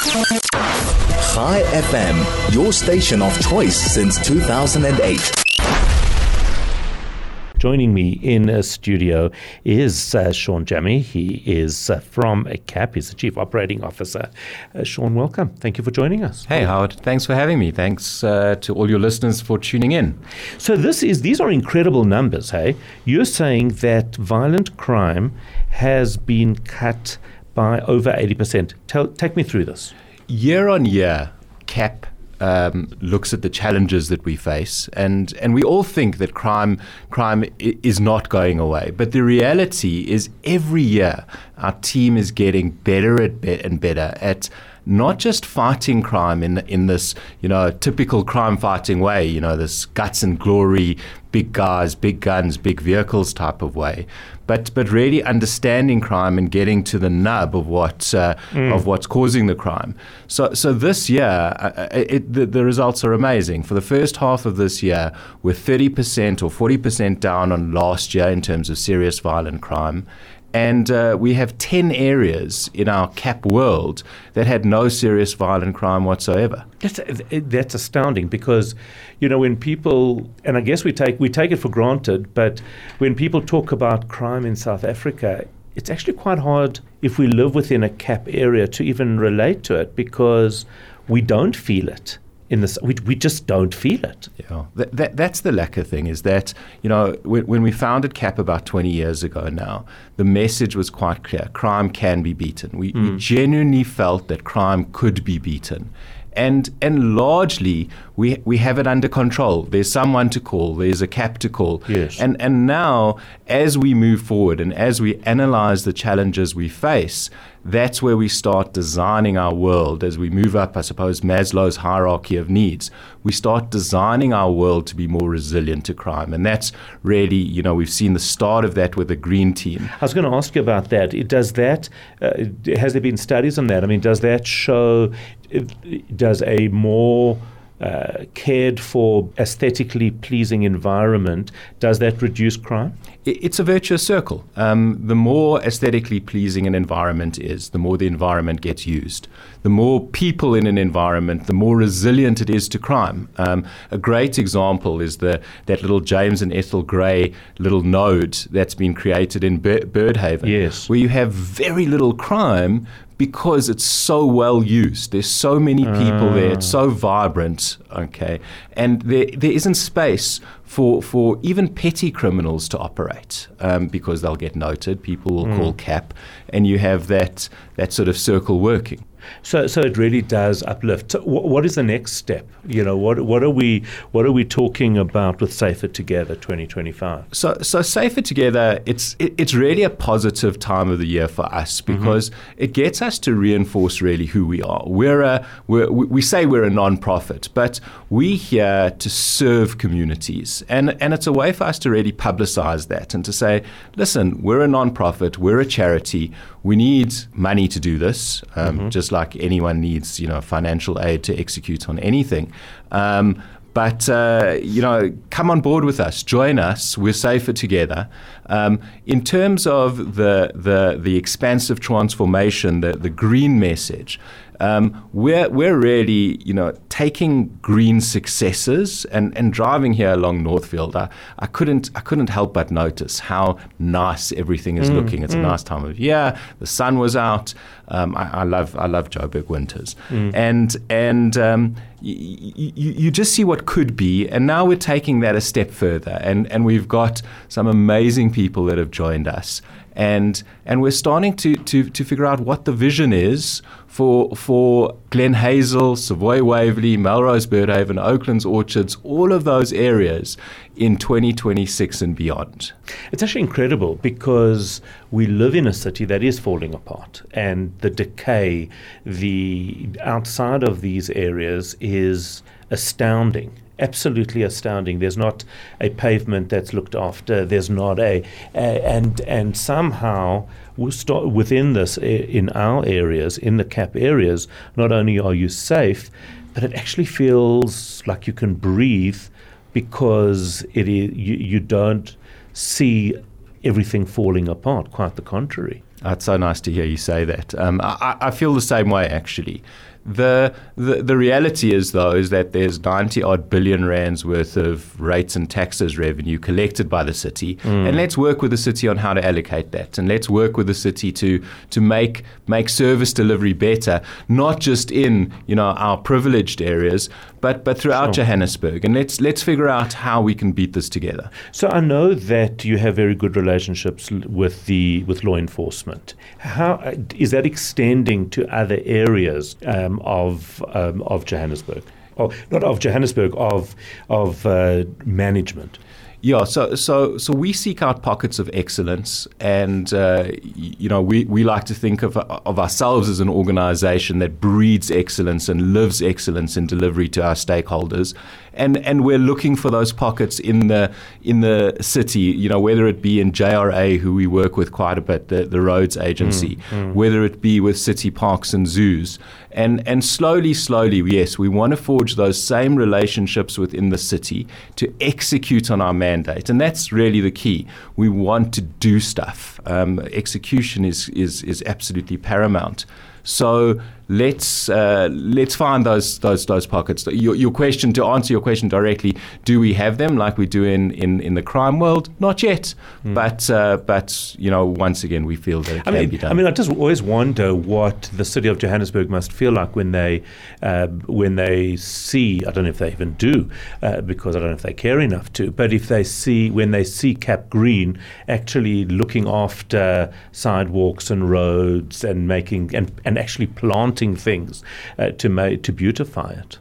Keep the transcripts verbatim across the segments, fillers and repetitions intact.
Chai F M, your station of choice since two thousand eight. Joining me in a studio is uh, Sean Jammey. He is uh, from C A P. He's the Chief Operating Officer. Uh, Sean, welcome. Thank you for joining us. Hey, Howard. Thanks for having me. Thanks uh, to all your listeners for tuning in. So this is these are incredible numbers, hey? You're saying that violent crime has been cut by over eighty percent. Tell, take me through this. Year on year, C A P Um, looks at the challenges that we face, and, and we all think that crime crime I- is not going away. But the reality is, every year our team is getting better at be- and better at not just fighting crime in in this you know typical crime fighting way, you know this guts and glory, big guys, big guns, big vehicles type of way, but but really understanding crime and getting to the nub of what uh, mm. of what's causing the crime. So so this year, uh, it, the, the results are amazing. For the first half of this year, we're thirty percent or forty percent down on last year in terms of serious violent crime. And uh, we have ten areas in our C A P world that had no serious violent crime whatsoever. That's, that's astounding because, you know, when people, and I guess we take we take it for granted, but when people talk about crime in South Africa, it's actually quite hard if we live within a C A P area to even relate to it because we don't feel it. In this, we we just don't feel it. Yeah, that, that that's the lacquer thing. Is that you know when, when we founded C A P about twenty years ago now, the message was quite clear: crime can be beaten. We, mm. we genuinely felt that crime could be beaten. And and largely we we have it under control. There's someone to call. There's a C A P to call. Yes. And and now as we move forward and as we analyze the challenges we face, that's where we start designing our world. As we move up, I suppose, Maslow's hierarchy of needs, we start designing our world to be more resilient to crime. And that's really, you know, we've seen the start of that with the Green Team. I was going to ask you about that. It, does that, uh, has there been studies on that? I mean, does that show, does a more Uh, cared for, aesthetically pleasing environment, does that reduce crime? It's a virtuous circle. Um, the more aesthetically pleasing an environment is, the more the environment gets used. The more people in an environment, the more resilient it is to crime. Um, a great example is the that little James and Ethel Gray little node that's been created in Bir- Birdhaven, yes. where you have very little crime because it's so well used. There's so many people uh. there. It's so vibrant, okay? And there there isn't space for for even petty criminals to operate um, because they'll get noted. People will mm. call C A P, and you have that that sort of circle working. So, so it really does uplift. So wh- what is the next step? You know, what what are we what are we talking about with Safer Together twenty twenty-five? So, so Safer Together, it's it, it's really a positive time of the year for us because mm-hmm. it gets us to reinforce really who we are. We're a we're, we say we're a non-profit, but we're here to serve communities, and and it's a way for us to really publicize that and to say, listen, we're a non-profit, we're a charity. We need money to do this, um, mm-hmm. just like anyone needs, you know, financial aid to execute on anything. Um, but, uh, you know, come on board with us. Join us. We're safer together. Um, in terms of the the the expansive transformation, the, the green message, um, we're we're really, you know, taking green successes and, and driving here along Northfield. I, I couldn't I couldn't help but notice how nice everything is mm, looking. It's mm. a nice time of year. The sun was out. Um, I, I love I love Joburg winters, mm. and and um, y- y- you just see what could be. And now we're taking that a step further, and, and we've got some amazing people that have joined us. And and we're starting to, to, to figure out what the vision is for for Glen Hazel, Savoy Waverley, Melrose Birdhaven, Oakland's Orchards, all of those areas in twenty twenty-six and beyond. It's actually incredible because we live in a city that is falling apart, and the decay, the outside of these areas is astounding. Absolutely astounding. There's not a pavement that's looked after. There's not a, a and and somehow we start within this in our areas, in the C A P areas. Not only are you safe, but it actually feels like you can breathe because it is you, you don't see everything falling apart. Quite the contrary. Oh, it's so nice to hear you say that. Um, I, I feel the same way, actually. the, the the reality is, though, is that there's ninety odd billion rands worth of rates and taxes revenue collected by the city, mm. and let's work with the city on how to allocate that, and let's work with the city to to make make service delivery better, not just in you know our privileged areas, but but throughout sure. Johannesburg, and let's let's figure out how we can beat this together. So I know that you have very good relationships with the with law enforcement. How is that extending to other areas um, of um, of Johannesburg? Oh, not of Johannesburg, of of uh, management. Yeah, so so so we seek out pockets of excellence, and uh, you know we, we like to think of of ourselves as an organisation that breeds excellence and lives excellence in delivery to our stakeholders, and and we're looking for those pockets in the in the city. You know, whether it be in J R A, who we work with quite a bit, the, the roads agency, mm, mm. whether it be with city parks and zoos. And and slowly, slowly, yes, we want to forge those same relationships within the city to execute on our mandate. And that's really the key. We want to do stuff. Um, execution is, is, is absolutely paramount. So let's uh, let's find those those those pockets. Your, your question, to answer your question directly, do we have them like we do in, in, in the crime world? Not yet, mm. but uh, but you know, once again, we feel that it I can mean, be done. I mean, I just always wonder what the city of Johannesburg must feel like when they uh, when they see. I don't know if they even do, uh, because I don't know if they care enough to. But if they see when they see Cap Green actually looking after sidewalks and roads and making and, and actually planting things uh, to ma- to beautify it.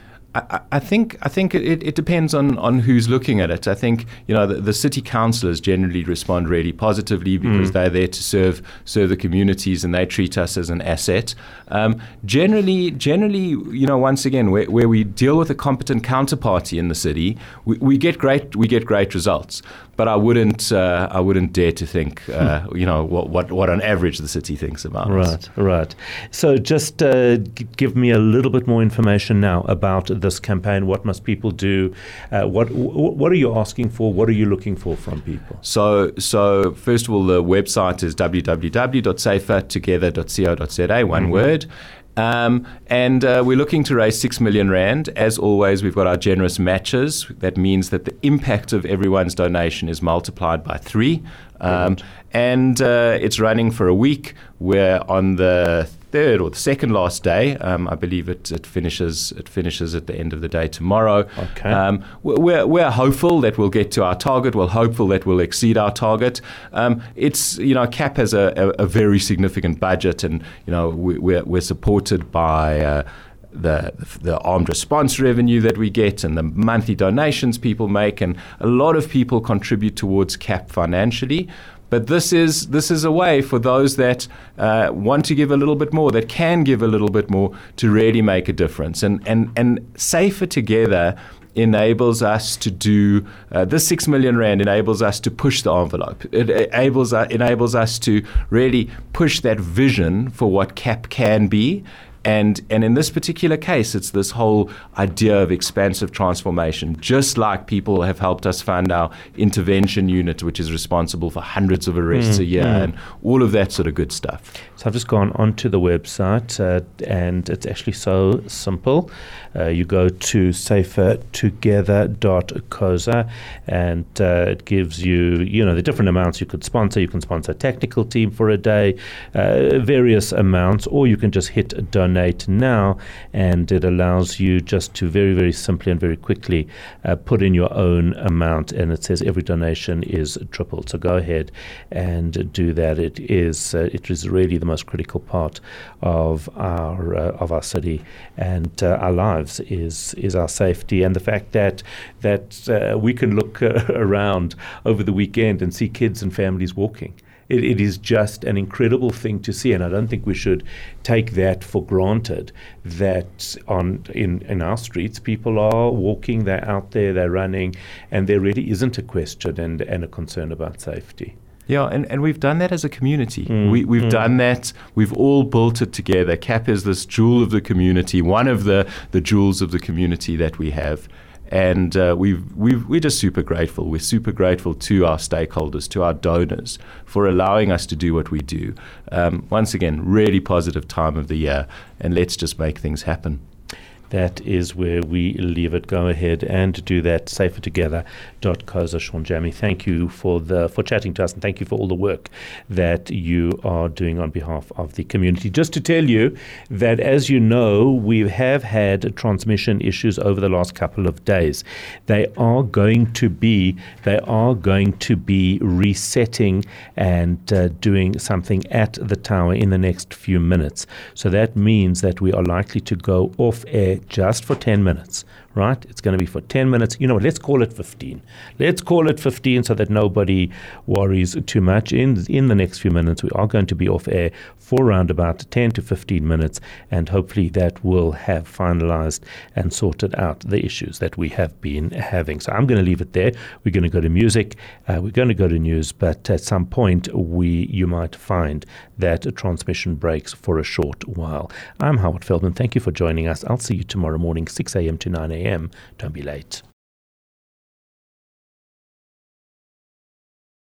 I, I think I think it, it depends on, on who's looking at it. I think you know the, the city councillors generally respond really positively because mm. they're there to serve serve the communities and they treat us as an asset. Um, generally, generally, you know, once again, where, where we deal with a competent counterparty in the city, we, we get great we get great results. But I wouldn't uh, I wouldn't dare to think uh, you know what, what what on average the city thinks about right us. Right. So just uh, g- give me a little bit more information now about this campaign. What must people do? Uh, what w- what are you asking for? What are you looking for from people? So so first of all, the website is w w w dot safer together dot co dot z a, one mm-hmm. word. Um, and uh, we're looking to raise six million rand. As always, we've got our generous matches. That means that the impact of everyone's donation is multiplied by three. Um, and uh, it's running for a week. We're on the third or the second last day. Um, I believe it, it finishes it finishes at the end of the day tomorrow. Okay. Um, we're, we're hopeful that we'll get to our target. We're hopeful that we'll exceed our target. Um, it's, you know, CAP has a, a, a very significant budget, and, you know, we, we're, we're supported by uh, the the armed response revenue that we get and the monthly donations people make, and a lot of people contribute towards CAP financially. But this is this is a way for those that uh, want to give a little bit more, that can give a little bit more, to really make a difference. And and and Safer Together enables us to do uh, this six million rand enables us to push the envelope. It enables uh, enables us to really push that vision for what CAP can be. And and in this particular case, it's this whole idea of expansive transformation, just like people have helped us fund our intervention unit, which is responsible for hundreds of arrests mm, a year mm. and all of that sort of good stuff. So I've just gone onto the website uh, and it's actually so simple. Uh, you go to safer together dot co za and uh, it gives you, you know, the different amounts you could sponsor. You can sponsor a technical team for a day, uh, various amounts, or you can just hit donate now, and it allows you just to very, very simply and very quickly uh, put in your own amount, and it says every donation is tripled. So go ahead and do that. It is uh, it is really the most critical part of our uh, of our city and uh, our lives is is our safety, and the fact that that uh, we can look uh, around over the weekend and see kids and families walking. It, it is just an incredible thing to see, and I don't think we should take that for granted, that on in, in our streets people are walking, they're out there, they're running, and there really isn't a question and, and a concern about safety. Yeah, and, and we've done that as a community. Mm, we, we've mm. done that. We've all built it together. CAP is this jewel of the community, one of the, the jewels of the community that we have. And uh, we've, we've, we're just super grateful. We're super grateful to our stakeholders, to our donors, for allowing us to do what we do. Um, once again, really positive time of the year, and let's just make things happen. That is where we leave it. Go ahead and do that. safer together dot co za. Sean Jamy, thank you for the for chatting to us, and thank you for all the work that you are doing on behalf of the community. Just to tell you that, as you know, we have had transmission issues over the last couple of days. They are going to be they are going to be resetting and uh, doing something at the tower in the next few minutes. So that means that we are likely to go off air just for ten minutes, right? It's going to be for ten minutes. You know what? Let's call it fifteen. Let's call it fifteen so that nobody worries too much. In in the next few minutes, we are going to be off air for around about ten to fifteen minutes, and hopefully that will have finalized and sorted out the issues that we have been having. So I'm going to leave it there. We're going to go to music. Uh, we're going to go to news, but at some point we you might find that a transmission breaks for a short while. I'm Howard Feldman. Thank you for joining us. I'll see you tomorrow morning, six a.m. to nine a.m. Don't be late.